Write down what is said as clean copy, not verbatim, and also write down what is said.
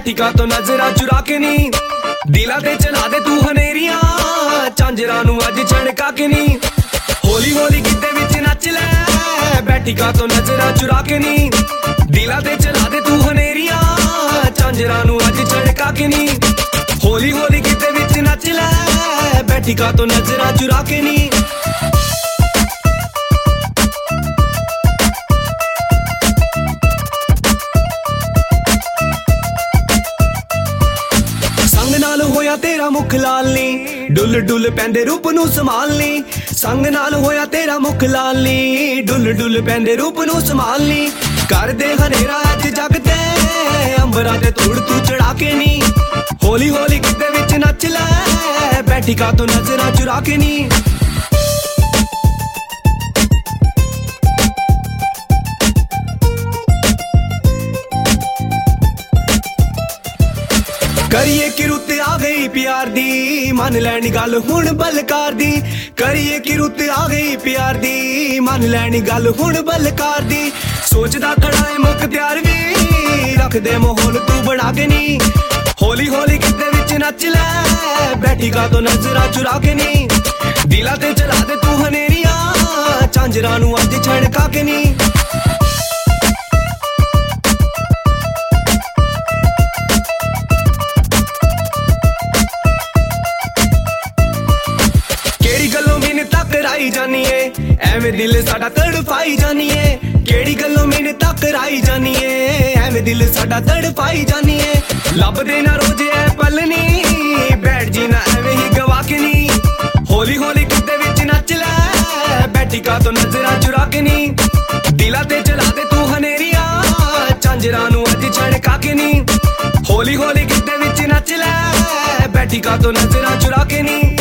बैठी का तो नजरा चुरा के नी, दिला ते चला दे तू हनेरियां, झांजरा नू अज झड़का के नी। होली होली गिद्दे विच नच ले, बैठी का तो नजरा चुरा के नी, दिला ते चला दे तू हनेरियां, झांजरा नू अज झड़का के नी। होली होली गिद्दे विच नच ले, बैठी का तो नजरा चुरा के नी। संग नाल होया तेरा मुख लाल नी, डुल डुल पैंदे रूप नू संभाल नी। संग नाल होया तेरा मुख लाल नी, डुल डुल पैंदे रूप नू संभाल नी। कर दे हनेरा अज जग ते, अंबरा ते धूड़ तू चढ़ा के नी। होली होली गिद्दे विच नच ले, बैठी का तो नजरा चुरा के नी। करिए की रुत आ गई प्यार दी, मन लैनी गल हुण बलकार दी। करिए की रुत आ गई प्यार दी, मन लैनी गल हुण बलकार दी। सोचदा खड़ा है मुख्तियार वी, रख दे माहौल तू बना के नी। होली होली गिद्दे विच नच ले, बैठी का तो नजरा चुरा के नी। दिला ते चला दे तू हनेरियां, झांजरा नू अज झड़का के नी। कराई जानी है एवें दिल साडा तड़फाई जानी है, केड़ी गल्लों मैंने तकराई जानी है, एवें दिल साडा तड़फाई जानी है। लब देना रोज है पलनी, बैठ जी ना एवें ही गवा के नी। होली होली गिद्दे विच नच ले, बैठी का तो नजरा चुरा के नी। दिला ते चला दे तू हनेरियां, झांजरा नू अज झड़का के नी। होली होली गिद्दे विच नच ले, बैठी का तो नजरा चुरा के नी।